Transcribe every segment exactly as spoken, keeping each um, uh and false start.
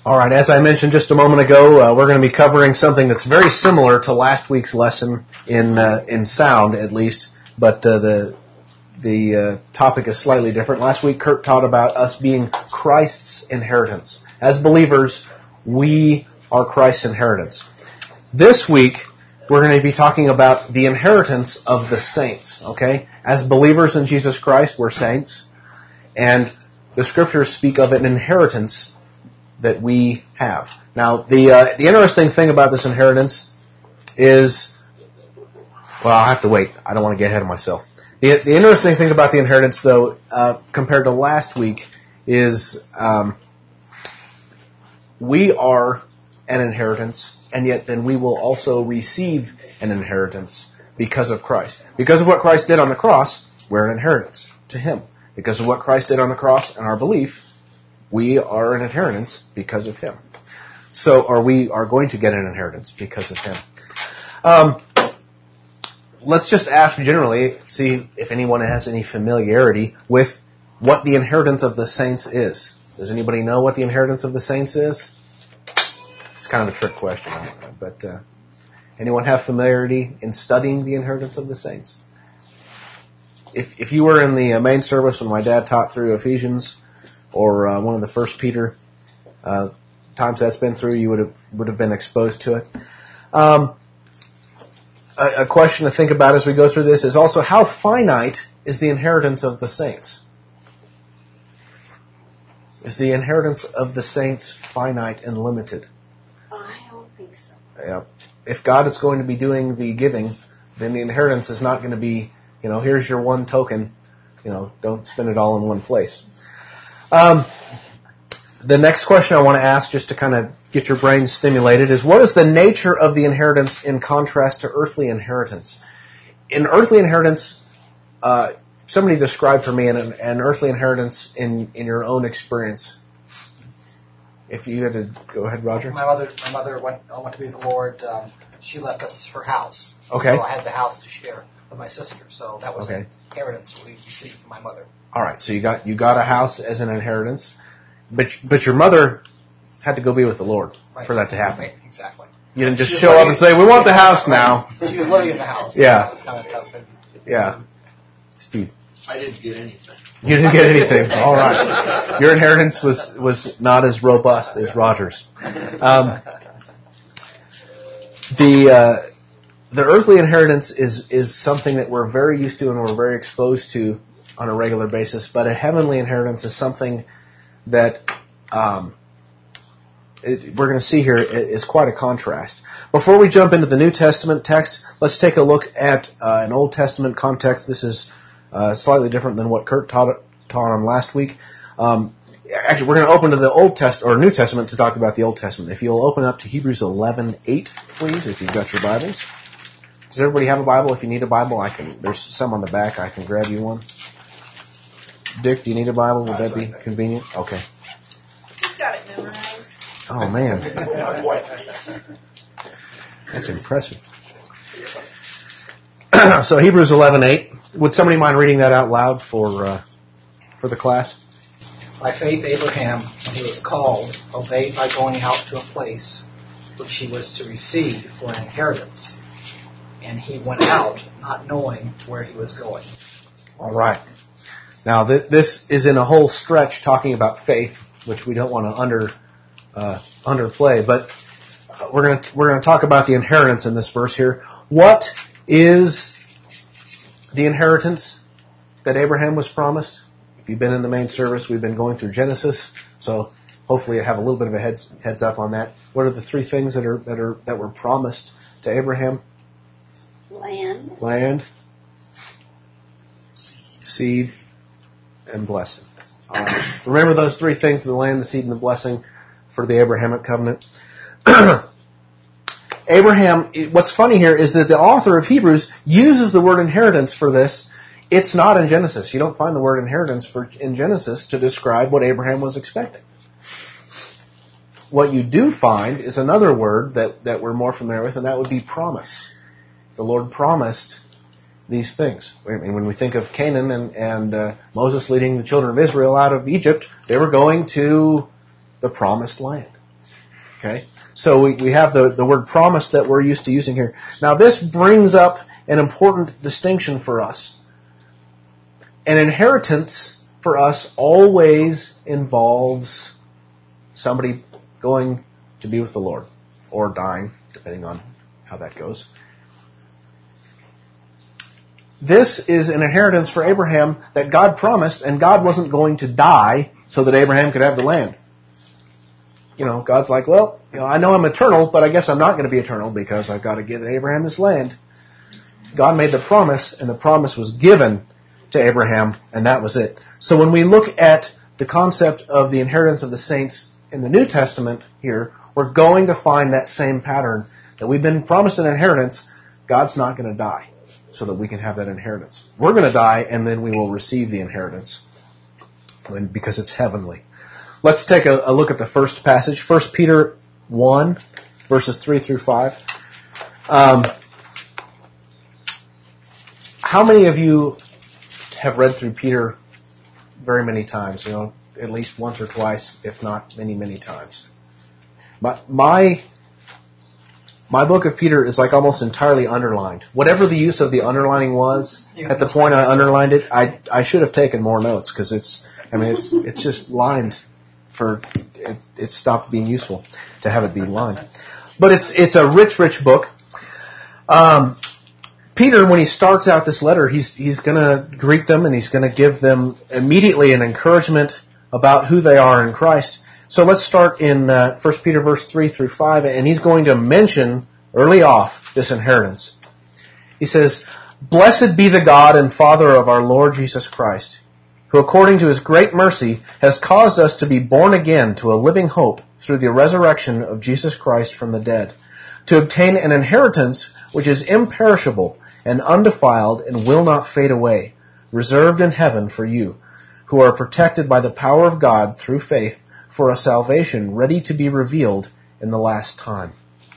All right, as I mentioned just a moment ago, uh, we're going to be covering something that's very similar to last week's lesson in uh, in sound, at least, but uh, the the uh, topic is slightly different. Last week, Kurt taught about us being Christ's inheritance. As believers, we are Christ's inheritance. This week, we're going to be talking about the inheritance of the saints, okay? As believers in Jesus Christ, we're saints, and the Scriptures speak of an inheritance that we have. Now, the uh, the interesting thing about this inheritance is, well, I'll have to wait. I don't want to get ahead of myself. The, the interesting thing about the inheritance, though, uh, compared to last week, is um, we are an inheritance, and yet then we will also receive an inheritance because of Christ. Because of what Christ did on the cross, we're an inheritance to Him. Because of what Christ did on the cross and our belief, we are an inheritance because of Him. So, or we are going to get an inheritance because of Him. Um, let's just ask generally, see if anyone has any familiarity with what the inheritance of the saints is. Does anybody know what the inheritance of the saints is? It's kind of a trick question, but uh, anyone have familiarity in studying the inheritance of the saints? If if you were in the main service when my dad taught through Ephesians, or uh, one of the First Peter uh, times that's been through, you would have would have been exposed to it. Um, a, a question to think about as we go through this is also, how finite is the inheritance of the saints? Is the inheritance of the saints finite and limited? I don't think so. Yeah. If God is going to be doing the giving, then the inheritance is not going to be, you know, here's your one token, you know, don't spend it all in one place. Um, the next question I want to ask, just to kind of get your brains stimulated, is what is the nature of the inheritance in contrast to earthly inheritance? In earthly inheritance, uh, somebody describe for me an, an earthly inheritance in, in your own experience. If you had to go ahead, Roger. My mother, my mother went, went to be with the Lord. Um, she left us her house. Okay. So I had the house to share with my sister. So that was okay. an inheritance we received from my mother. All right, so you got you got a house as an inheritance, but but your mother had to go be with the Lord right. for that to happen. Right, exactly. You didn't just show up and say, "We want the house now." She was living in the house. Yeah, so that was kind of tough. Yeah, Steve. I didn't get anything. You didn't get anything. All right, your inheritance was was not as robust as Roger's. Um, the uh, the earthly inheritance is is something that we're very used to and we're very exposed to on a regular basis, but a heavenly inheritance is something that um, it, we're going to see here is quite a contrast. Before we jump into the New Testament text, let's take a look at uh, an Old Testament context. This is uh, slightly different than what Kurt taught, taught on last week. Um, actually, we're going to open to the Old Test or New Testament to talk about the Old Testament. If you'll open up to Hebrews eleven eight, please, if you've got your Bibles. Does everybody have a Bible? If you need a Bible, I can. There's some on the back. I can grab you one. Dick, do you need a Bible? Would that be convenient? Okay. You've got it memorized. Oh, man. That's impressive. So Hebrews eleven eight. Would somebody mind reading that out loud for uh, for the class? By faith, Abraham, when he was called, obeyed by going out to a place which he was to receive for an inheritance. And he went out, not knowing where he was going. All right. Now, th- this is in a whole stretch talking about faith, which we don't want to under uh, underplay. But uh, we're going to we're going to talk about the inheritance in this verse here. What is the inheritance that Abraham was promised? If you've been in the main service, we've been going through Genesis, so hopefully you have a little bit of a heads heads up on that. What are the three things that are that are that were promised to Abraham? Land. Land, seed, and blessing. Uh, remember those three things, the land, the seed, and the blessing for the Abrahamic covenant. Abraham, what's funny here is that the author of Hebrews uses the word inheritance for this. It's not in Genesis. You don't find the word inheritance for, in Genesis to describe what Abraham was expecting. What you do find is another word that, that we're more familiar with, and that would be promise. The Lord promised these things. I mean, when we think of Canaan and, and uh, Moses leading the children of Israel out of Egypt, they were going to the promised land. Okay? So we, we have the, the word promise that we're used to using here. Now this brings up an important distinction for us. An inheritance for us always involves somebody going to be with the Lord, or dying, depending on how that goes. This is an inheritance for Abraham that God promised, and God wasn't going to die so that Abraham could have the land. You know, God's like, well, you know, I know I'm eternal, but I guess I'm not going to be eternal because I've got to give Abraham this land. God made the promise, and the promise was given to Abraham, and that was it. So when we look at the concept of the inheritance of the saints in the New Testament here, we're going to find that same pattern, that we've been promised an inheritance. God's not going to die so that we can have that inheritance. We're going to die, and then we will receive the inheritance because it's heavenly. Let's take a, a look at the first passage, First Peter one, verses three through five. Um, how many of you have read through Peter very many times? You know, at least once or twice, if not many, many times. But my my book of Peter is like almost entirely underlined. Whatever the use of the underlining was, at the point I underlined it, I I should have taken more notes because it's I mean it's it's just lined for it, it stopped being useful to have it be lined. But it's it's a rich rich book. Um, Peter, when he starts out this letter, he's he's going to greet them and he's going to give them immediately an encouragement about who they are in Christ. So let's start in uh, First Peter verse three through five, and he's going to mention early off this inheritance. He says, "Blessed be the God and Father of our Lord Jesus Christ, who according to His great mercy has caused us to be born again to a living hope through the resurrection of Jesus Christ from the dead, to obtain an inheritance which is imperishable and undefiled and will not fade away, reserved in heaven for you, who are protected by the power of God through faith for a salvation ready to be revealed in the last time."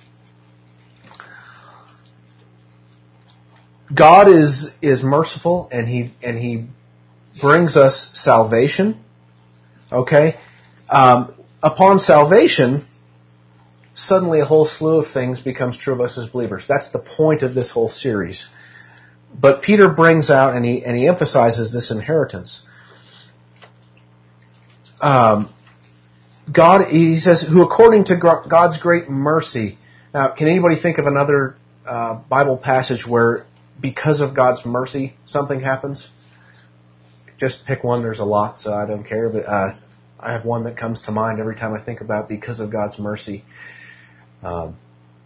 God is is merciful, and He and He brings us salvation. Okay? Um, upon salvation, suddenly a whole slew of things becomes true of us as believers. That's the point of this whole series. But Peter brings out and he and he emphasizes this inheritance. Um, God, he says, who according to God's great mercy. Now, can anybody think of another uh, Bible passage where because of God's mercy something happens? Just pick one. There's a lot, so I don't care. But uh, I have one that comes to mind every time I think about because of God's mercy. Um,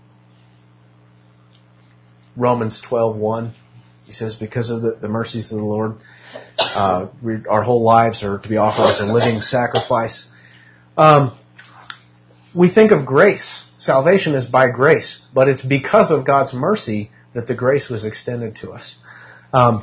Romans twelve one. He says, because of the, the mercies of the Lord, uh, we, our whole lives are to be offered as a living sacrifice. Um, we think of grace. Salvation is by grace, but it's because of God's mercy that the grace was extended to us. Um,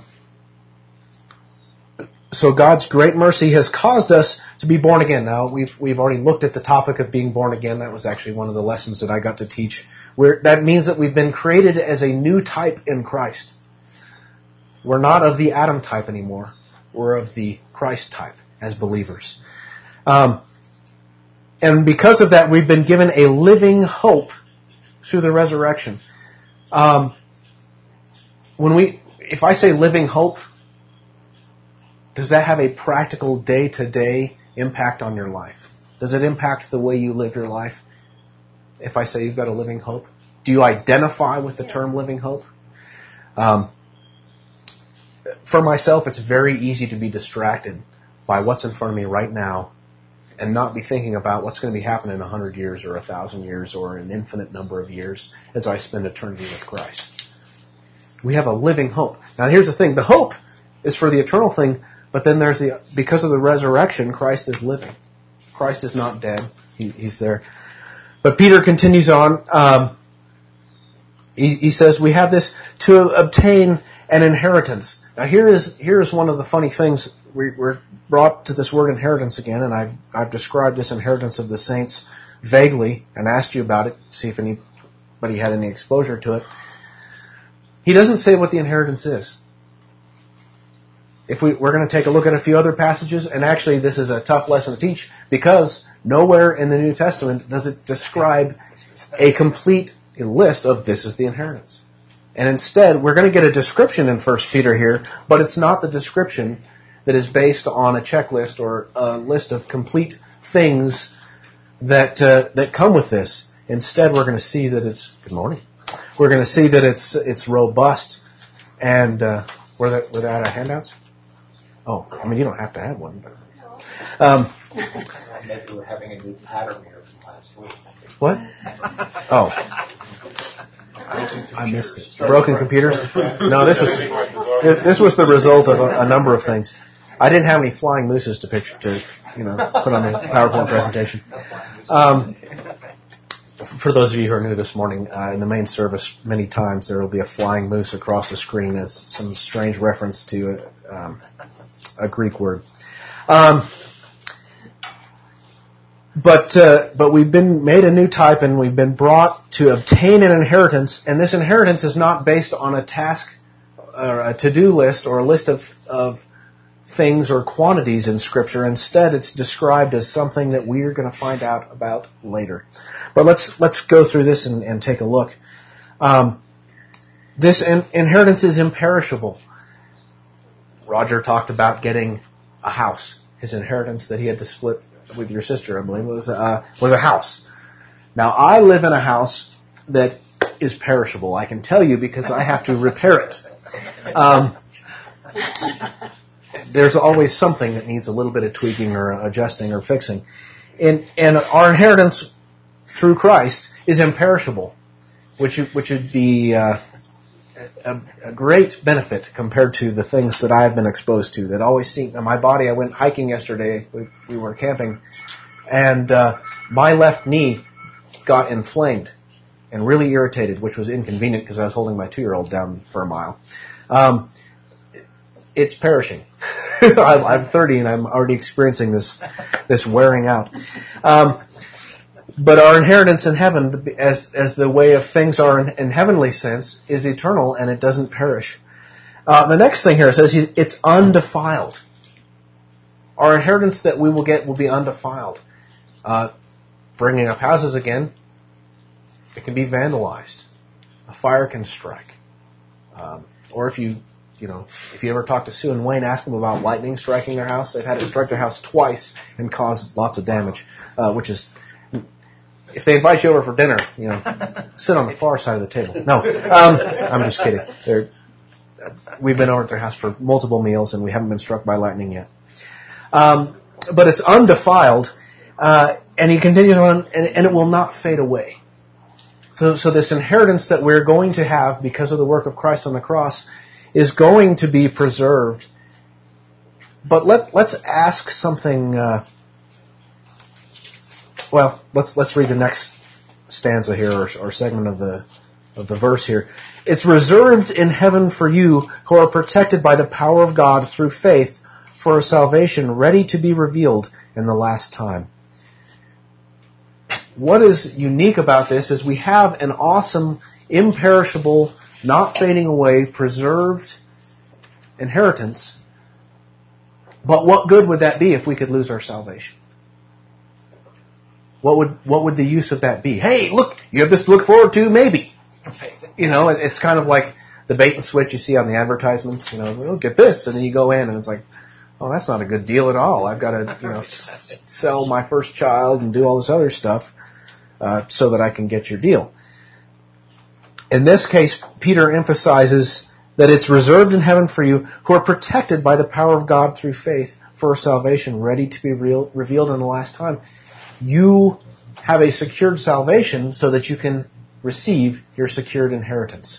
so God's great mercy has caused us to be born again. Now, we've we've already looked at the topic of being born again. That was actually one of the lessons that I got to teach. Where that means that we've been created as a new type in Christ. We're not of the Adam type anymore. We're of the Christ type as believers. Um, and because of that, we've been given a living hope through the resurrection. Um, when we, if I say living hope, does that have a practical day-to-day impact on your life? Does it impact the way you live your life? If I say you've got a living hope, do you identify with the term living hope? Um, for myself, it's very easy to be distracted by what's in front of me right now and not be thinking about what's going to be happening in a hundred years or a thousand years or an infinite number of years as I spend eternity with Christ. We have a living hope. Now, here's the thing. The hope is for the eternal thing, but then there's the, because of the resurrection, Christ is living. Christ is not dead. He, he's there. But Peter continues on. Um, he, he says, we have this to obtain an inheritance. Now, here is here is one of the funny things. We, we're brought to this word inheritance again, and I've I've described this inheritance of the saints vaguely and asked you about it, see if anybody had any exposure to it. He doesn't say what the inheritance is. if we, we're going to take a look at a few other passages, and actually this is a tough lesson to teach because nowhere in the New Testament does it describe a complete list of this is the inheritance. And instead, we're going to get a description in First Peter here, but it's not the description that is based on a checklist or a list of complete things that uh, that come with this. Instead, we're going to see that it's good morning. We're going to see that it's it's robust. And uh, were there were there out of handouts? Oh, I mean, you don't have to have one. But, um, Maybe we're having a new pattern here from last week. What? Oh. I missed it. Broken computers? No, this was this was the result of a, a number of things. I didn't have any flying mooses to picture to, you know, put on the PowerPoint presentation. Um, for those of you who are new this morning, uh, in the main service, many times there will be a flying moose across the screen as some strange reference to a, um, a Greek word. Um, But uh, but we've been made a new type, and we've been brought to obtain an inheritance. And this inheritance is not based on a task, or a to-do list, or a list of of things or quantities in Scripture. Instead, it's described as something that we are going to find out about later. But let's let's go through this and, and take a look. Um, this in, inheritance is imperishable. Roger talked about getting a house. His inheritance that he had to split with your sister, I believe, was uh, was a house. Now, I live in a house that is perishable. I can tell you because I have to repair it. Um, there's always something that needs a little bit of tweaking or adjusting or fixing. And, and our inheritance through Christ is imperishable, which which would be uh, a, a great benefit compared to the things that I have been exposed to that always seem. My body, I went hiking yesterday. We, we were camping, and uh, my left knee got inflamed and really irritated, which was inconvenient because I was holding my two-year-old down for a mile. Um, it's perishing. I'm thirty and I'm already experiencing this this wearing out. Um, But our inheritance in heaven, as as the way of things are in, in heavenly sense, is eternal and it doesn't perish. Uh, the next thing here says it's undefiled. Our inheritance that we will get will be undefiled. Uh, bringing up houses again, it can be vandalized. A fire can strike. Um, or if you, you know, if you ever talk to Sue and Wayne, ask them about lightning striking their house. They've had it strike their house twice and cause lots of damage, uh, which is... If they invite you over for dinner, you know, sit on the far side of the table. No, um, I'm just kidding. They're, we've been over at their house for multiple meals, and we haven't been struck by lightning yet. Um, but it's undefiled, uh, and he continues on, and, and it will not fade away. So, so this inheritance that we're going to have because of the work of Christ on the cross is going to be preserved. But let, let's ask something... Uh, Well, let's let's read the next stanza here, or, or segment of the of the verse here. It's reserved in heaven for you who are protected by the power of God through faith for a salvation ready to be revealed in the last time. What is unique about this is we have an awesome, imperishable, not fading away, preserved inheritance. But what good would that be if we could lose our salvation? What would what would the use of that be? Hey, look, you have this to look forward to, maybe. You know, it's kind of like the bait and switch you see on the advertisements. You know, well, get this, and then you go in, and it's like, oh, that's not a good deal at all. I've got to, you know, sell my first child and do all this other stuff uh, so that I can get your deal. In this case, Peter emphasizes that it's reserved in heaven for you who are protected by the power of God through faith for a salvation ready to be real, revealed in the last time. You have a secured salvation so that you can receive your secured inheritance.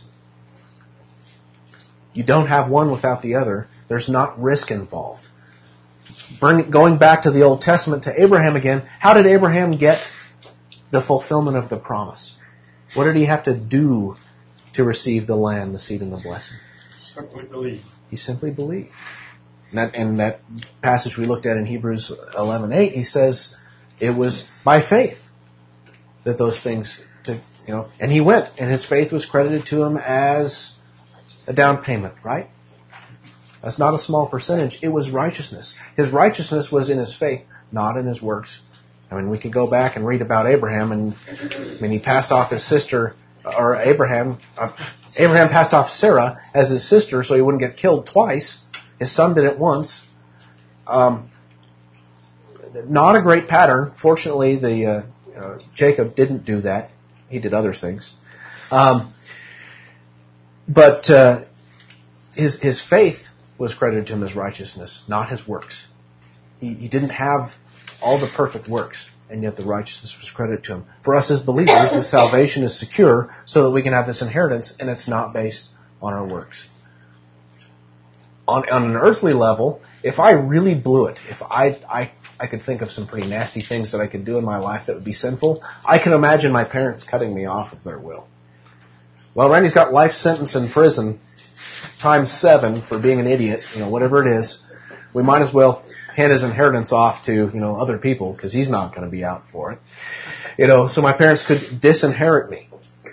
You don't have one without the other. There's not risk involved. Bring, going back to the Old Testament, to Abraham again, how did Abraham get the fulfillment of the promise? What did he have to do to receive the land, the seed, and the blessing? Simply believe. He simply believed. And that, and that passage we looked at in Hebrews eleven eight, he says it was by faith that those things, to, you know, and he went, and his faith was credited to him as a down payment, right? That's not a small percentage. It was righteousness. His righteousness was in his faith, not in his works. I mean, we could go back and read about Abraham, and I mean, he passed off his sister, or Abraham, uh, Abraham passed off Sarah as his sister so he wouldn't get killed twice. His son did it once. Um, not a great pattern. Fortunately, the uh, uh, Jacob didn't do that. He did other things. Um, but uh, his his faith was credited to him as righteousness, not his works. He, he didn't have all the perfect works, and yet the righteousness was credited to him. For us as believers, the salvation is secure so that we can have this inheritance, and it's not based on our works. On, on an earthly level, if I really blew it, if I, I I could think of some pretty nasty things that I could do in my life that would be sinful, I can imagine my parents cutting me off of their will. Well, Randy's got life sentence in prison times seven for being an idiot, you know, whatever it is. We might as well hand his inheritance off to, you know, other people because he's not going to be out for it. You know, so my parents could disinherit me.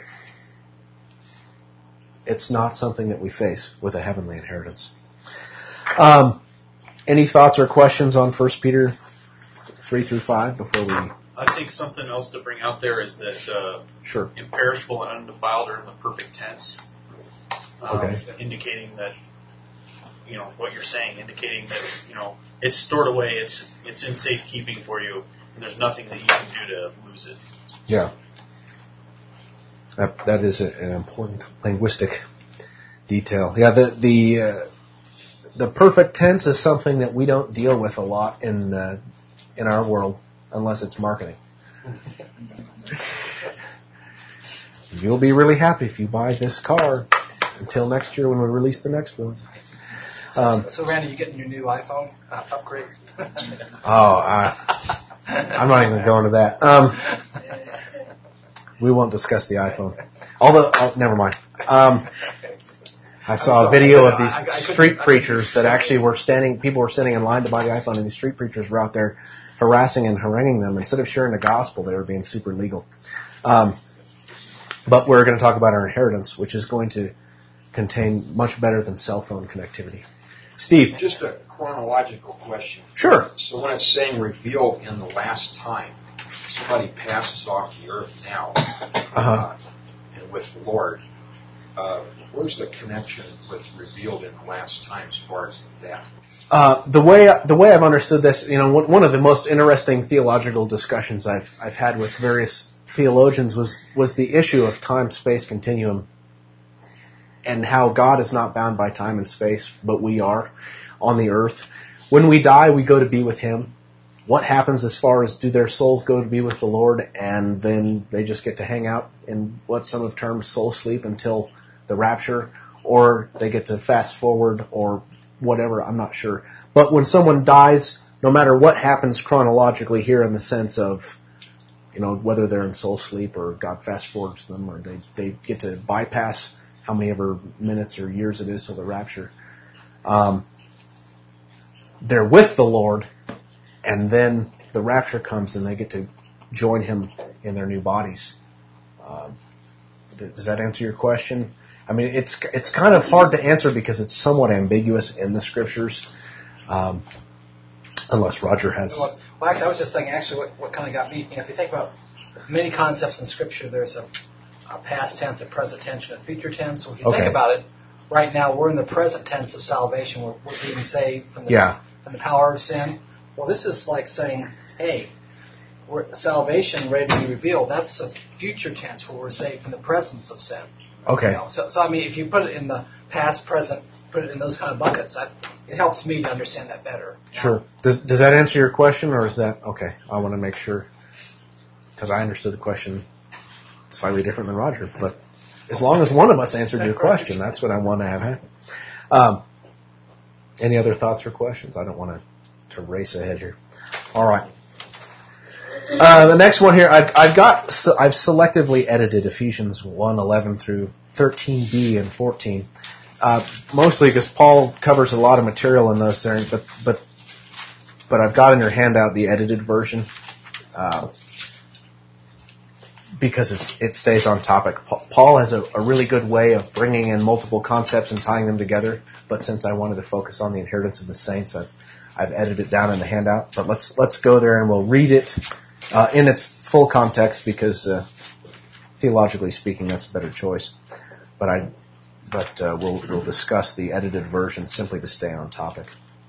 It's not something that we face with a heavenly inheritance. Um, any thoughts or questions on First Peter three through five before we... I think something else to bring out there is that uh, sure. imperishable and undefiled are in the perfect tense, um, okay. indicating that, you know, what you're saying, indicating that, you know, it's stored away, it's it's in safekeeping for you, and there's nothing that you can do to lose it. Yeah. That, that is a, an important linguistic detail. Yeah, the the uh, the perfect tense is something that we don't deal with a lot in uh, in our world unless it's marketing. You'll be really happy if you buy this car until next year when we release the next one. Um, so, Randy, you getting your new iPhone uh, upgrade? oh, I, I'm not even going to that. Um, we won't discuss the iPhone. Although, oh, never mind. Um, I saw a video of these street preachers that actually were standing, people were standing in line to buy the iPhone, and these street preachers were out there harassing and haranguing them. Instead of sharing the gospel, they were being super legal. Um, but we're going to talk about our inheritance, which is going to contain much better than cell phone connectivity. Steve. Just a chronological question. Sure. So when it's saying revealed in the last time, somebody passes off the earth now, uh-huh. uh, and with the Lord, uh, where's the connection with revealed in the last time as far as that? Uh, the way the way I've understood this, you know, one of the most interesting theological discussions I've I've had with various theologians was was the issue of time-space continuum, and how God is not bound by time and space, but we are on the earth. When we die, we go to be with Him. What happens as far as do their souls go to be with the Lord, and then they just get to hang out in what some have termed soul sleep until the rapture, or they get to fast forward, or whatever, I'm not sure. But when someone dies, no matter what happens chronologically here in the sense of, you know, whether they're in soul sleep or God fast forwards them, or they, they get to bypass how many ever minutes or years it is till the rapture, um, they're with the Lord, and then the rapture comes and they get to join Him in their new bodies. Um, does that answer your question? I mean, it's it's kind of hard to answer because it's somewhat ambiguous in the Scriptures, um, unless Roger has... Well, well, actually, I was just saying, actually, what, what kind of got me, you know, if you think about many concepts in Scripture, there's a, a past tense, a present tense, and a future tense. So if you okay. think about it, right now we're in the present tense of salvation. We're, we're being saved from the, yeah. from the power of sin. Well, this is like saying, hey, we're, salvation ready to be revealed. That's a future tense where we're saved from the presence of sin. Okay. You know, so, so, I mean, if you put it in the past, present, put it in those kind of buckets, I, it helps me to understand that better. Sure. Does, does that answer your question, or is that... Okay, I want to make sure, because I understood the question slightly different than Roger, but as long as one of us answered your question, that's what I want to have happen. Um, any other thoughts or questions? I don't want to, to race ahead here. All right. Uh, the next one here, I've, I've got, so I've selectively edited Ephesians one eleven through thirteen b and fourteen, uh, mostly because Paul covers a lot of material in those there, but but but I've got in your handout the edited version, uh, because it's, it stays on topic. Paul has a, a really good way of bringing in multiple concepts and tying them together, but since I wanted to focus on the inheritance of the saints, I've, I've edited it down in the handout. But let's let's go there and we'll read it uh, in its full context because uh, theologically speaking, that's a better choice. But I, but uh, we'll we'll discuss the edited version simply to stay on topic.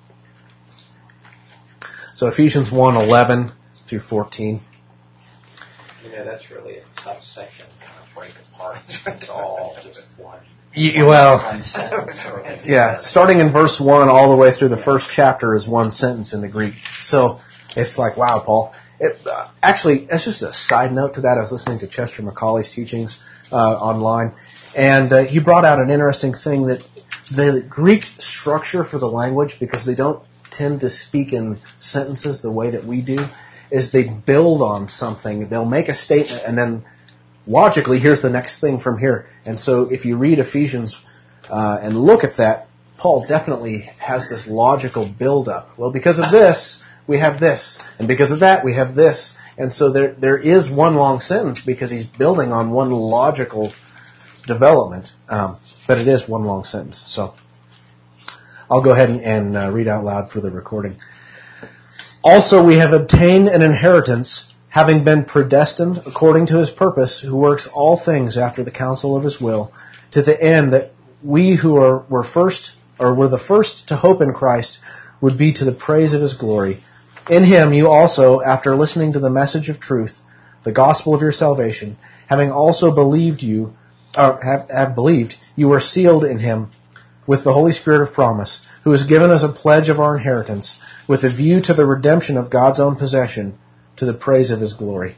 So Ephesians one eleven through fourteen. You know, that's really a tough section to kind of break apart. It's all just one. You, well, one sentence. Yeah, starting in verse one all the way through the first chapter is one sentence in the Greek. So it's like, wow, Paul. It, uh, actually, that's just a side note to that. I was listening to Chester McCauley's teachings uh, online, and uh, he brought out an interesting thing that the Greek structure for the language, because they don't tend to speak in sentences the way that we do, is they build on something. They'll make a statement, and then logically, here's the next thing from here. And so if you read Ephesians uh, and look at that, Paul definitely has this logical build-up. Well, because of this, we have this. And because of that, we have this. And so there there is one long sentence because he's building on one logical development. Um, but it is one long sentence. So I'll go ahead and, and uh, read out loud for the recording. Also, we have obtained an inheritance, having been predestined according to his purpose, who works all things after the counsel of his will, to the end that we who are were first or were the first to hope in Christ would be to the praise of his glory. In him you also, after listening to the message of truth, the gospel of your salvation, having also believed you, or have, have believed, you were sealed in him with the Holy Spirit of promise, who is given as a pledge of our inheritance, with a view to the redemption of God's own possession, to the praise of his glory.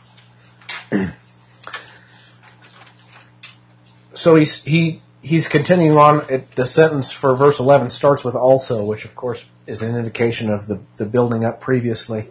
So he's he he's continuing on. It, the sentence for verse eleven starts with also, which of course is an indication of the, the building up previously.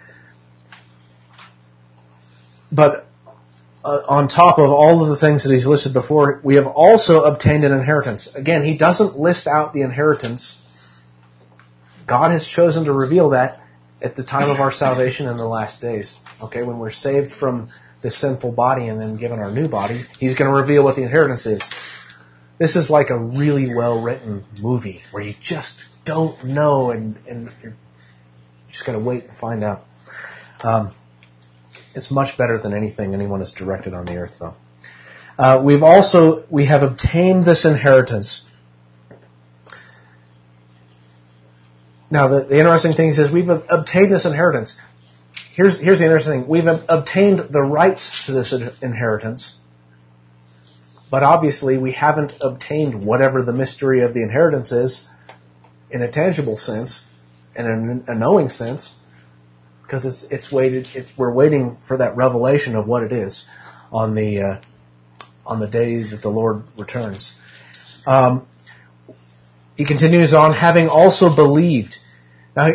But uh, on top of all of the things that he's listed before, we have also obtained an inheritance. Again, he doesn't list out the inheritance. God has chosen to reveal that at the time of our salvation in the last days. Okay, when we're saved from this sinful body and then given our new body, he's going to reveal what the inheritance is. This is like a really well-written movie where you just don't know and, and you're just going to wait and find out. Um, it's much better than anything anyone has directed on the earth, though. Uh, we've also, we have obtained this inheritance. Now, the, the interesting thing is we've obtained this inheritance. Here's, here's the interesting thing. We've obtained the rights to this inheritance, but obviously we haven't obtained whatever the mystery of the inheritance is in a tangible sense and in a knowing sense, because it's it's waited. It's, we're waiting for that revelation of what it is on the uh, on the day that the Lord returns. Um, he continues on, having also believed. Now,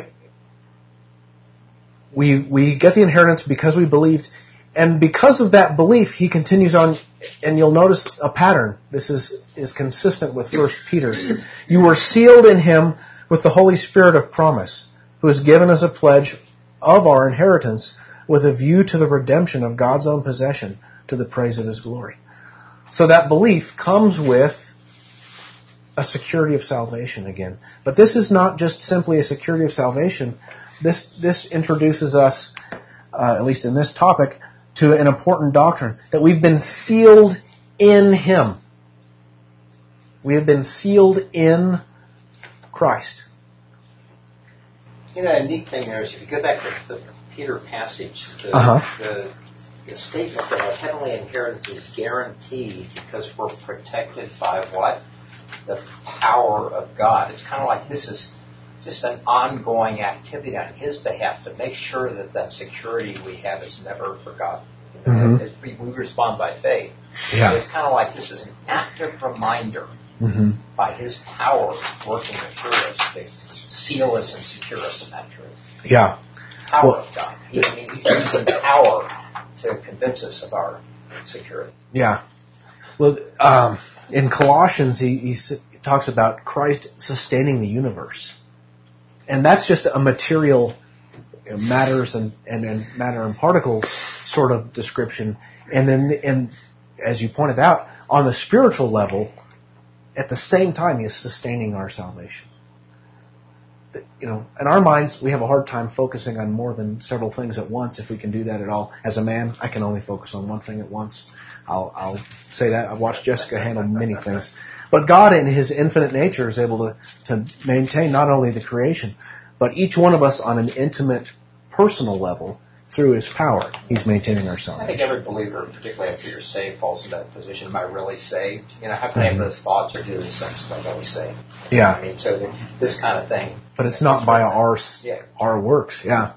we we get the inheritance because we believed, and because of that belief, he continues on. And you'll notice a pattern. This is, is consistent with First Peter. You were sealed in him with the Holy Spirit of promise, who is given as a pledge of our inheritance with a view to the redemption of God's own possession to the praise of his glory. So that belief comes with a security of salvation again. But this is not just simply a security of salvation. This, this introduces us, uh, at least in this topic, to an important doctrine, that we've been sealed in him. We have been sealed in Christ. You know, a neat thing there is if you go back to the Peter passage, the, uh-huh. the, the statement that our heavenly inheritance is guaranteed because we're protected by what? The power of God. It's kind of like this is just an ongoing activity on his behalf to make sure that that security we have is never forgotten. You know, mm-hmm. we, we respond by faith. Yeah. It's kind of like this is an active reminder mm-hmm. by his power working through us to seal us and secure us in that truth. Yeah. Power well, of God. He, I mean, he's using power to convince us of our security. Yeah. Well, um, in Colossians, he, he talks about Christ sustaining the universe. And that's just a material you know, matters and, and, and matter and particles sort of description. And then, and as you pointed out, on the spiritual level, at the same time, He is sustaining our salvation. You know, in our minds, we have a hard time focusing on more than several things at once, if we can do that at all. As a man, I can only focus on one thing at once. I'll, I'll say that. I've watched Jessica handle many things. But God, in His infinite nature, is able to, to maintain not only the creation, but each one of us on an intimate, personal level through His power. He's maintaining our salvation. I think every believer, particularly after you're saved, falls into that position. Am I really saved? You know, how can I have those thoughts or do these things if I'm really saved? Yeah. I mean, so the, this kind of thing. But it's not by our yeah. our works. Yeah.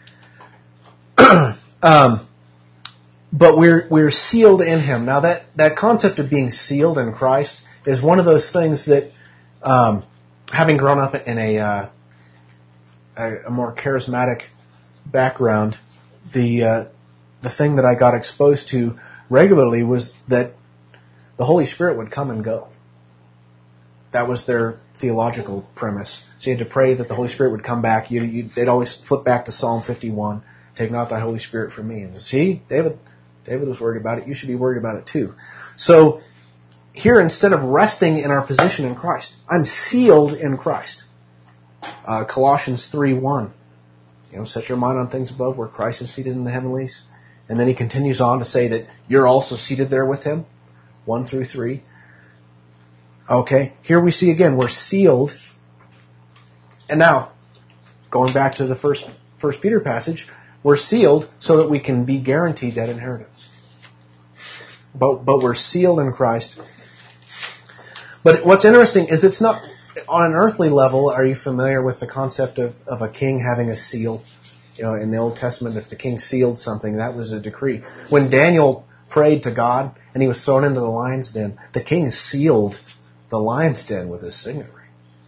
um, but we're we're sealed in Him. Now that, that concept of being sealed in Christ is one of those things that, um, having grown up in a, uh, a a more charismatic background, the uh, the thing that I got exposed to regularly was that the Holy Spirit would come and go. That was their theological premise. So you had to pray that the Holy Spirit would come back. You, you, they'd always flip back to Psalm fifty-one. Take not thy Holy Spirit from me. And see, David, David was worried about it. You should be worried about it too. So here, instead of resting in our position in Christ, I'm sealed in Christ. Uh, Colossians three one. You know, set your mind on things above where Christ is seated in the heavenlies. And then he continues on to say that you're also seated there with Him. one through three. Okay, here we see again, we're sealed. And now, going back to the first First Peter passage, we're sealed so that we can be guaranteed that inheritance. But but we're sealed in Christ. But what's interesting is it's not, on an earthly level, are you familiar with the concept of, of a king having a seal? You know, in the Old Testament, if the king sealed something, that was a decree. When Daniel prayed to God and he was thrown into the lion's den, the king sealed the lion's den with his signet ring.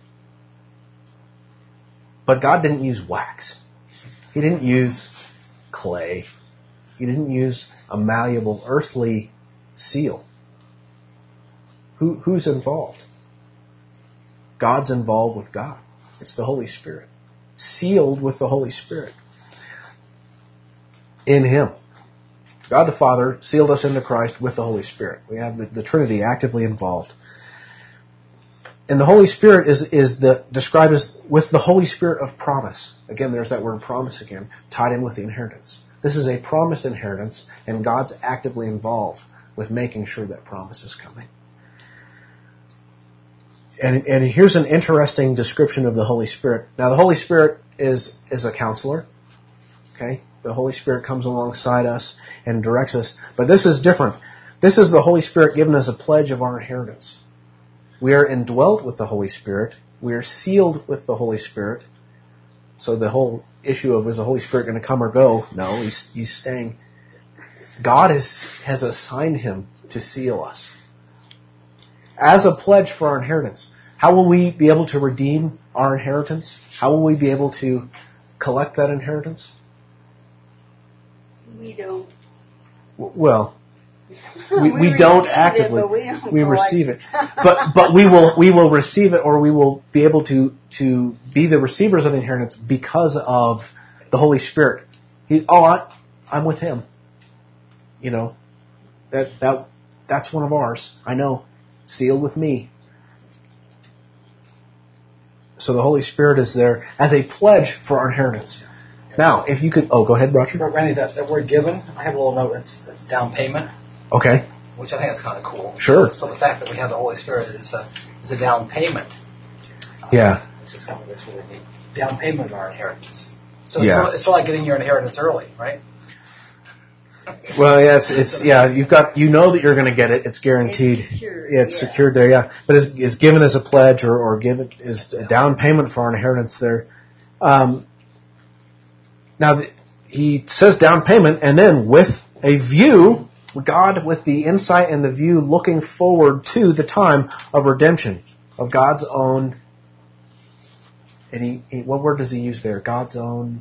But God didn't use wax. He didn't use clay. He didn't use a malleable earthly seal. Who, who's involved? God's involved with God. It's the Holy Spirit. Sealed with the Holy Spirit. In Him. God the Father sealed us into Christ with the Holy Spirit. We have the, the Trinity actively involved. And the Holy Spirit is, is the described as with the Holy Spirit of promise. Again, there's that word promise again, tied in with the inheritance. This is a promised inheritance, and God's actively involved with making sure that promise is coming. And, and here's an interesting description of the Holy Spirit. Now, the Holy Spirit is, is a counselor. Okay? The Holy Spirit comes alongside us and directs us. But this is different. This is the Holy Spirit given as a pledge of our inheritance. We are indwelt with the Holy Spirit. We are sealed with the Holy Spirit. So the whole issue of is the Holy Spirit going to come or go? No, He's, he's staying. God is, has assigned Him to seal us. As a pledge for our inheritance. How will we be able to redeem our inheritance? How will we be able to collect that inheritance? We don't. Well, we, we, we don't actively. It, we, don't we receive it, but but we will we will receive it, or we will be able to to be the receivers of the inheritance because of the Holy Spirit. He, oh, I, I'm with Him. You know, that that that's one of ours. I know, sealed with me. So the Holy Spirit is there as a pledge for our inheritance. Now, if you could, oh, go ahead, Roger. But Randy, that, that word given, I have a little note. It's, it's down payment. Okay. Which I think is kind of cool. Sure. So the fact that we have the Holy Spirit is a is a down payment. Uh, yeah. Which is kind of that's really neat. Down payment of our inheritance. So it's, yeah. sort of, it's sort of like getting your inheritance early, right? Well, yeah, it's, it's yeah. You've got you know that you're going to get it. It's guaranteed. It's secured, yeah, it's yeah. secured there. Yeah, but is is given as a pledge or or given is a down payment for our inheritance there. Um, now the, he says down payment, and then with a view, God with the insight and the view looking forward to the time of redemption of God's own. And he, he what word does he use there? God's own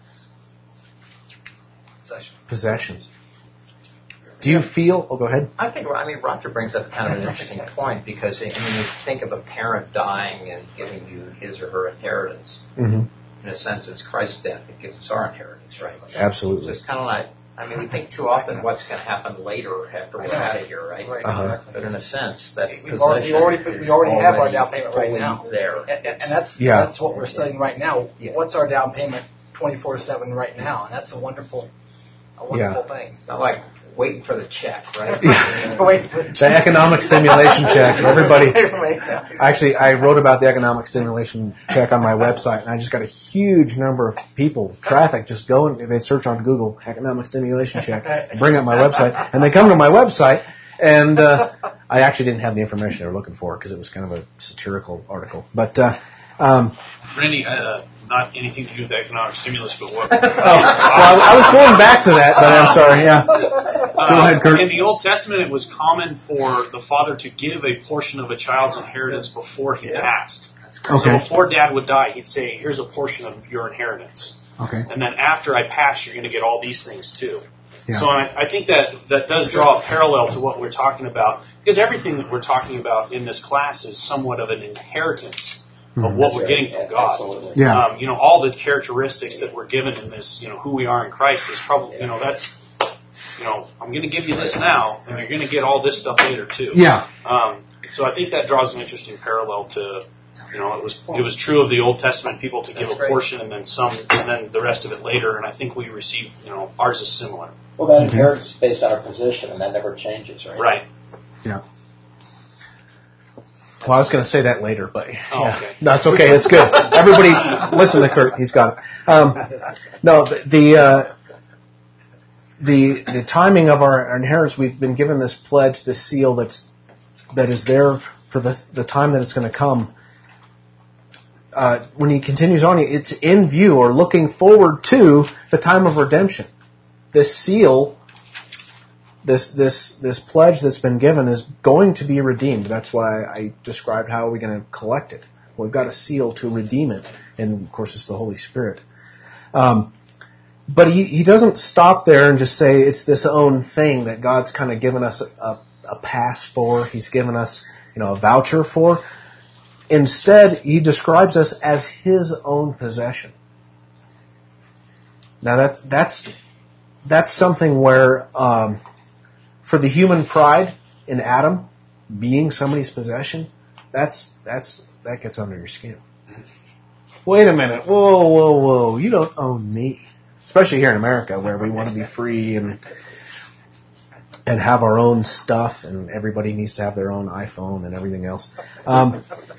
Possession. possession. Do you feel? Oh, go ahead. I think, I mean, Roger brings up kind of an interesting point because, I mean, you think of a parent dying and giving you his or her inheritance. Mm-hmm. in a sense, it's Christ's death that gives us our inheritance, right? Absolutely. So it's kind of like, I mean, we think too often what's going to happen later after we're out of here, right? Right, uh-huh. exactly. But in a sense, that We've already, we already, possession we is already have our already down payment right fully now. there. And, and that's Yeah. that's what we're studying right now. Yeah. What's our down payment twenty-four seven right now? And that's a wonderful, a wonderful thing. Not like waiting for the check, right? Yeah. Wait for the The economic stimulation check. Everybody. Wait, Actually, I wrote about the economic stimulation check on my website, and I just got a huge number of people, traffic, just going. They search on Google economic stimulation check, bring up my website, and they come to my website, and uh, I actually didn't have the information they were looking for because it was kind of a satirical article. But uh, um, Randy, uh, not anything to do with economic stimulus, but what? oh, well, I was going back to that, but I'm sorry. Yeah. Uh, Go ahead, Kurt. In the Old Testament, it was common for the father to give a portion of a child's inheritance before he passed. Okay. So before dad would die, he'd say, here's a portion of your inheritance. Okay. And then after I pass, you're going to get all these things too. Yeah. So I, I think that that does draw a parallel to what we're talking about, because everything that we're talking about in this class is somewhat of an inheritance of what we're getting from God. Absolutely. Yeah. Um, you know, all the characteristics that we're given in this, you know, who we are in Christ is probably, you know, that's, you know, I'm going to give you this now, and you're going to get all this stuff later too. Yeah. Um, so I think that draws an interesting parallel to, you know, it was it was true of the Old Testament people to give That's a great. portion and then some, and then the rest of it later. And I think we receive, you know, ours is similar. Well, that inheritance is based on our position, and that never changes, right? Right. Yeah. Well, I was going to say that later, but Oh, yeah. okay. That's okay. It's good. Everybody, listen to Kurt. He's got it. Um, no, the the, uh, the the timing of our inheritance. We've been given this pledge, this seal that's that is there for the the time that it's going to come. Uh, when he continues on, it's in view or looking forward to the time of redemption. This seal. This this this pledge that's been given is going to be redeemed. That's why I described how are we going to collect it. We've got a seal to redeem it, and of course it's the Holy Spirit. Um, but he, he doesn't stop there and just say it's this own thing that God's kind of given us a, a, a pass for. He's given us, you know, a voucher for. Instead, he describes us as his own possession. Now that that's that's something where. Um, For the human pride in Adam being somebody's possession, that's that's that gets under your skin. Wait a minute, whoa, whoa, whoa! You don't own me, especially here in America where we want to be free and and have our own stuff, and everybody needs to have their own iPhone and everything else. Um,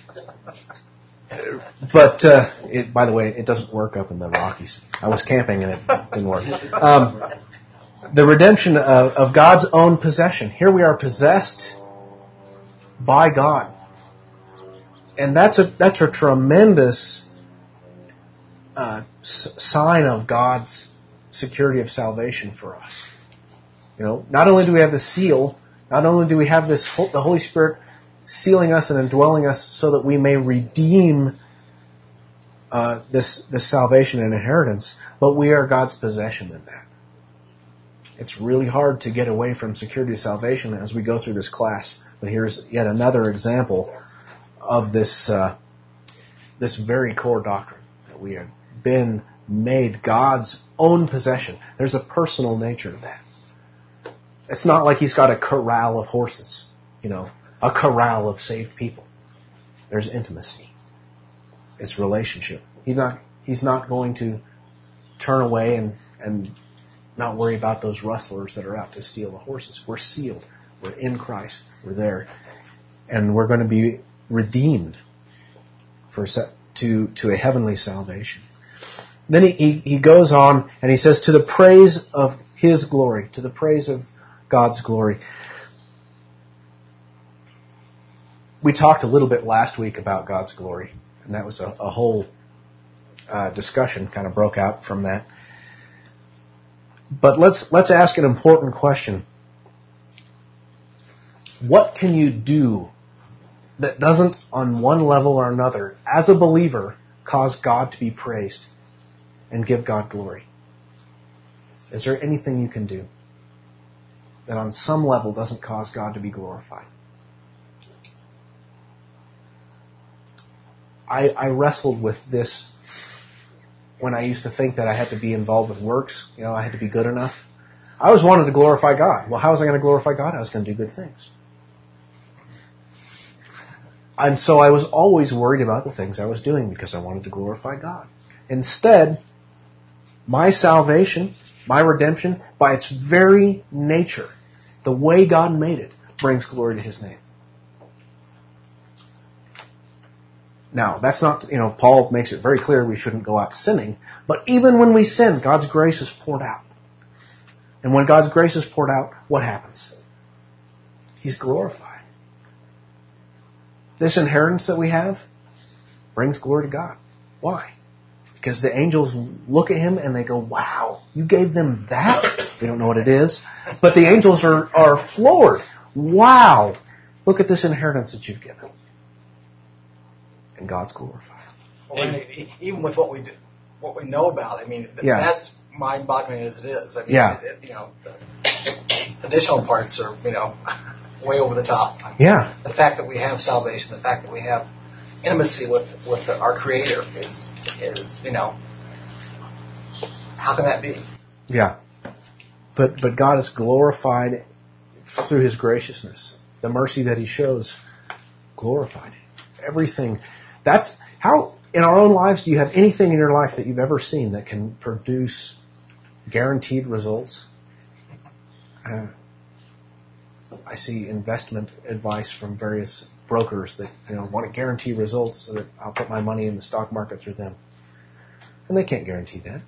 but uh, it, by the way, it doesn't work up in the Rockies. I was camping and it didn't work. Um, The redemption of, of God's own possession. Here we are possessed by God. And that's a that's a tremendous uh, s- sign of God's security of salvation for us. You know, not only do we have the seal, not only do we have this the Holy Spirit sealing us and indwelling us so that we may redeem uh, this this salvation and inheritance, but we are God's possession in that. It's really hard to get away from security of salvation as we go through this class. But here's yet another example of this uh, this very core doctrine that we have been made God's own possession. There's a personal nature to that. It's not like he's got a corral of horses, you know, a corral of saved people. There's intimacy. It's relationship. He's not he's not going to turn away and and not worry about those rustlers that are out to steal the horses. We're sealed. We're in Christ. We're there. And we're going to be redeemed for to, to a heavenly salvation. Then he, he, he goes on and he says, to the praise of his glory, to the praise of God's glory. We talked a little bit last week about God's glory, and that was a, a whole uh, discussion kind of broke out from that. But let's let's ask an important question. What can you do that doesn't, on one level or another, as a believer, cause God to be praised and give God glory? Is there anything you can do that on some level doesn't cause God to be glorified? I, I wrestled with this when I used to think that I had to be involved with works, you know, I had to be good enough. I always wanted to glorify God. Well, how was I going to glorify God? I was going to do good things. And so I was always worried about the things I was doing because I wanted to glorify God. Instead, my salvation, my redemption, by its very nature, the way God made it, brings glory to His name. Now, that's not, you know, Paul makes it very clear we shouldn't go out sinning, but even when we sin, God's grace is poured out. And when God's grace is poured out, what happens? He's glorified. This inheritance that we have brings glory to God. Why? Because the angels look at Him and they go, wow, you gave them that? They don't know what it is. But the angels are, are floored. Wow, look at this inheritance that you've given. And God's glorified. Well, I mean, even with what we do, what we know about, I mean, th- Yeah. that's mind-boggling as it is. I mean, Yeah. it, it, you know, the additional parts are, you know, way over the top. I mean, Yeah. the fact that we have salvation, the fact that we have intimacy with with our Creator is is you know, how can that be? Yeah. But but God is glorified through His graciousness. The mercy that He shows, glorified. Everything. That's how, in our own lives, do you have anything in your life that you've ever seen that can produce guaranteed results? Uh, I see investment advice from various brokers that, you know, want to guarantee results so that I'll put my money in the stock market through them. And they can't guarantee that.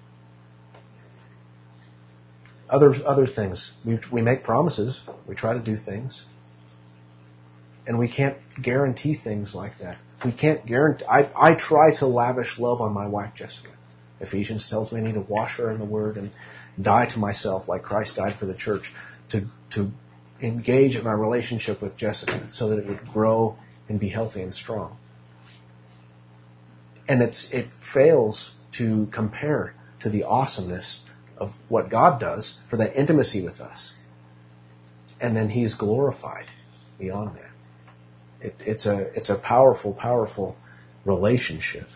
Other other things. We we make promises. We try to do things. And we can't guarantee things like that. We can't guarantee. I, I try to lavish love on my wife, Jessica. Ephesians tells me I need to wash her in the Word and die to myself like Christ died for the church, to to engage in my relationship with Jessica so that it would grow and be healthy and strong. And it's it fails to compare to the awesomeness of what God does for that intimacy with us. And then He's glorified beyond that. It, it's a it's a powerful, powerful relationship.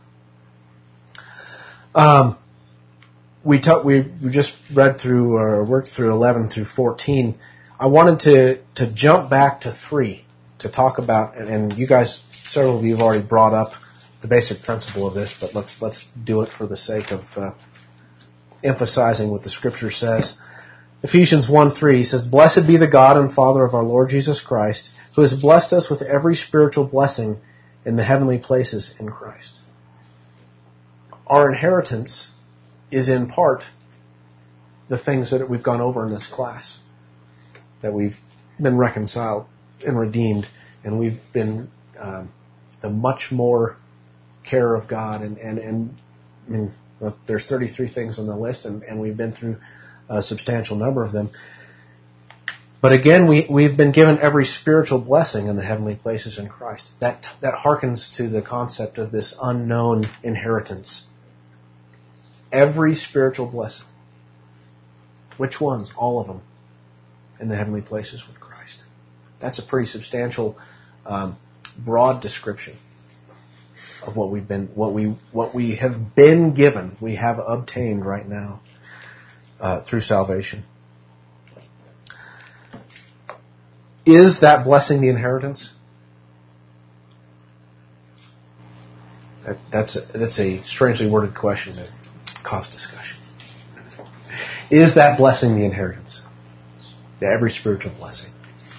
Um, we talk, we we just read through or worked through eleven through fourteen. I wanted to to jump back to three to talk about, and, and you guys, several of you have already brought up the basic principle of this, but let's let's do it for the sake of uh, emphasizing what the Scripture says. Ephesians one three says, "Blessed be the God and Father of our Lord Jesus Christ, who has blessed us with every spiritual blessing in the heavenly places in Christ." Our inheritance is in part the things that we've gone over in this class, that we've been reconciled and redeemed, and we've been um, the much more care of God, and and, and I mean, well, there's thirty-three things on the list, and, and we've been through a substantial number of them. But again, we, we've been given every spiritual blessing in the heavenly places in Christ. That that harkens to the concept of this unknown inheritance. Every spiritual blessing. Which ones? All of them. In the heavenly places with Christ. That's a pretty substantial, um, broad description of what we've been, what we, what we have been given, we have obtained right now uh, through salvation. Is that blessing the inheritance? That, that's a, that's a strangely worded question that costs discussion. Is that blessing the inheritance? The every spiritual blessing.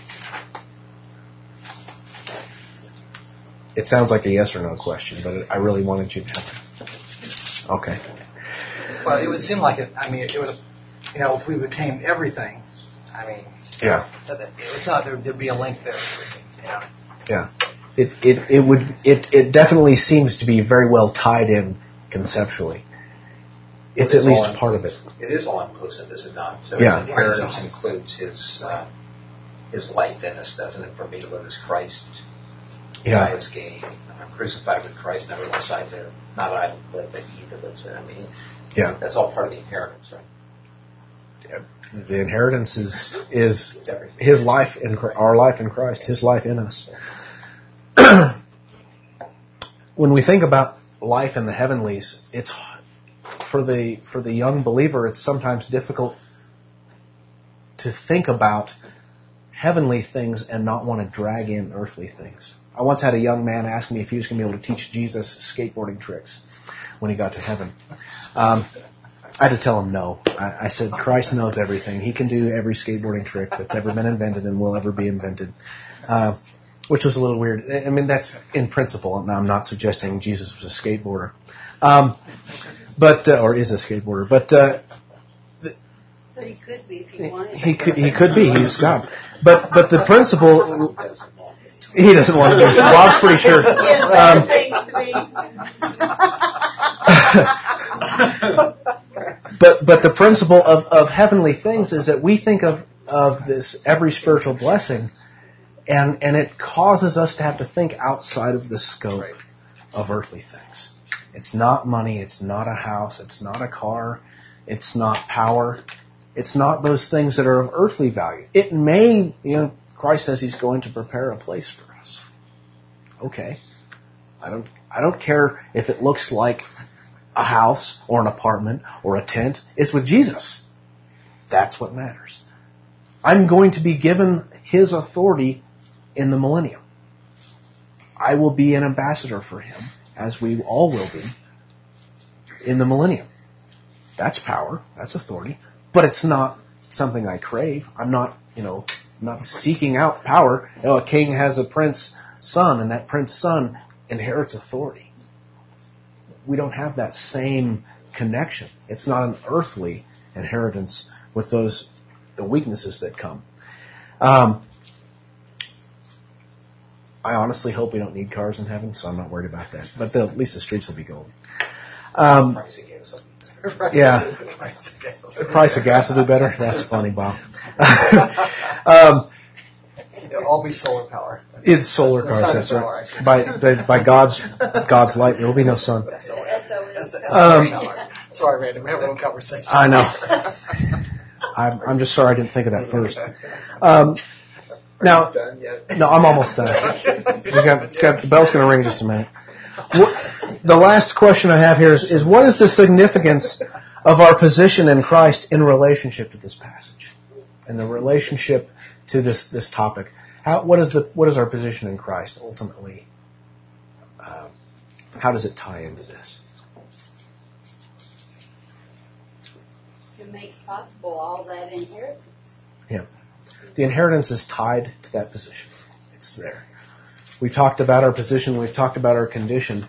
It sounds like a yes or no question, but I really wanted you to have it. Okay. Well, it would seem like it. I mean, it would. You know, if we've attained everything, I mean, yeah, it's not there. There'd be a link there. Yeah. Yeah. It it it would it it definitely seems to be very well tied in conceptually. It's at least part of it. It is all inclusive, is it not? So yeah. His inheritance includes his uh, his life in us, doesn't it? For me to live as Christ, yeah. I was gain. I'm crucified with Christ. Nevertheless, I live. Not I live, but He that lives in me. Yeah. That's all part of the inheritance, right? The inheritance is is His life in our life in Christ, His life in us. When we think about life in the heavenlies, it's for the for the young believer, it's sometimes difficult to think about heavenly things and not want to drag in earthly things. I once had a young man ask me if he was going to be able to teach Jesus skateboarding tricks when he got to heaven. Um, I had to tell him no. I, I said, Christ knows everything. He can do every skateboarding trick that's ever been invented and will ever be invented. Uh, which was a little weird. I mean, that's in principle. Now, I'm not suggesting Jesus was a skateboarder. Um, but, uh, or is a skateboarder. But, uh, But he could be if he wanted. He could, he could be. He's God. But, but the principle, he doesn't want to do it. Bob's pretty sure. Um, but, but the principle of, of heavenly things is that we think of, of this every spiritual blessing, and, and it causes us to have to think outside of the scope of earthly things. It's not money. It's not a house. It's not a car. It's not power. It's not those things that are of earthly value. It may, you know, Christ says He's going to prepare a place for us. Okay. I don't, I don't care if it looks like a house or an apartment or a tent. It's with Jesus. That's what matters. I'm going to be given His authority in the millennium. I will be an ambassador for Him, as we all will be, in the millennium. That's power. That's authority. But it's not something I crave. I'm not, you know, not seeking out power. You know, a king has a prince son, and that prince son inherits authority. We don't have that same connection. It's not an earthly inheritance with those the weaknesses that come. Um, I honestly hope we don't need cars in heaven, so I'm not worried about that. But at least the streets will be golden. Um, yeah, the price of gas will be better. That's funny, Bob. um, It'll all be solar power. It's solar cars. That's right. By, by by God's God's light, there will be no sun. Um, Sorry, Randy, we're having a conversation. I know. I'm, I'm just sorry I didn't think of that first. Um, now, no, I'm almost done. We got, got, the bell's going to ring in just a minute. What, the last question I have here is, is what is the significance of our position in Christ in relationship to this passage and the relationship to this this topic? How, what is the what is our position in Christ ultimately? Uh, how does it tie into this? It makes possible all that inheritance. Yeah. The inheritance is tied to that position. It's there. We've talked about our position. We've talked about our condition.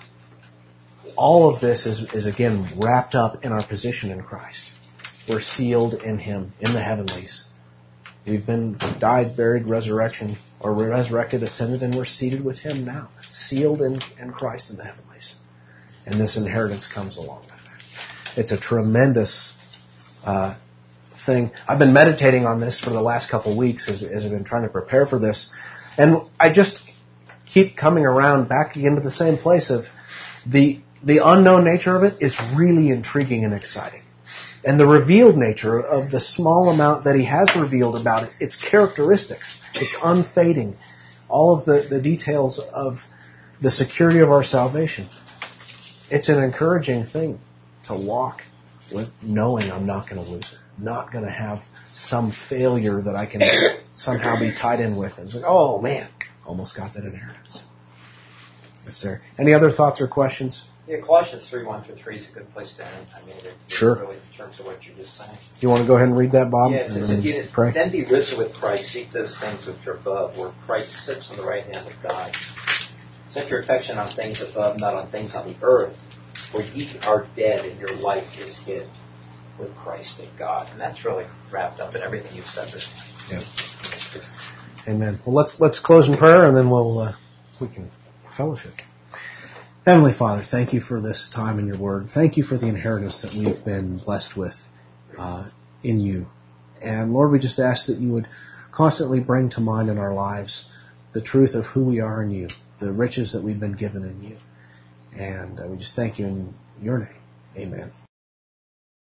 All of this is, is again, wrapped up in our position in Christ. We're sealed in Him, in the heavenlies. We've been died, buried, resurrection, or resurrected, ascended, and we're seated with Him now. Sealed in, in Christ in the heavenlies. And this inheritance comes along with that. It's a tremendous uh, thing. I've been meditating on this for the last couple of weeks as, as I've been trying to prepare for this. And I just keep coming around back again to the same place of the the unknown nature of it is really intriguing and exciting. And the revealed nature of the small amount that He has revealed about it, its characteristics, it's unfading, all of the, the details of the security of our salvation. It's an encouraging thing to walk with knowing I'm not going to lose it, not going to have some failure that I can somehow be tied in with. And it's like, oh man, almost got that inheritance. Is there any other thoughts or questions? Yeah, Colossians three, one through three is a good place to end. I mean, it, sure. Really, in terms of what you're just saying. Do you want to go ahead and read that, Bob? Yeah, it says, and then, pray? Then be risen with Christ, seek those things which are above, where Christ sits on the right hand of God. Set your affection on things above, not on things on the earth, for ye are dead, and your life is hid with Christ in God. And that's really wrapped up in everything you've said this morning. Yeah. Amen. Well, let's let's close in prayer, and then we'll uh, we can fellowship. Heavenly Father, thank you for this time in your word. Thank you for the inheritance that we've been blessed with uh, in you. And Lord, we just ask that you would constantly bring to mind in our lives the truth of who we are in you, the riches that we've been given in you. And uh, we just thank you in your name. Amen.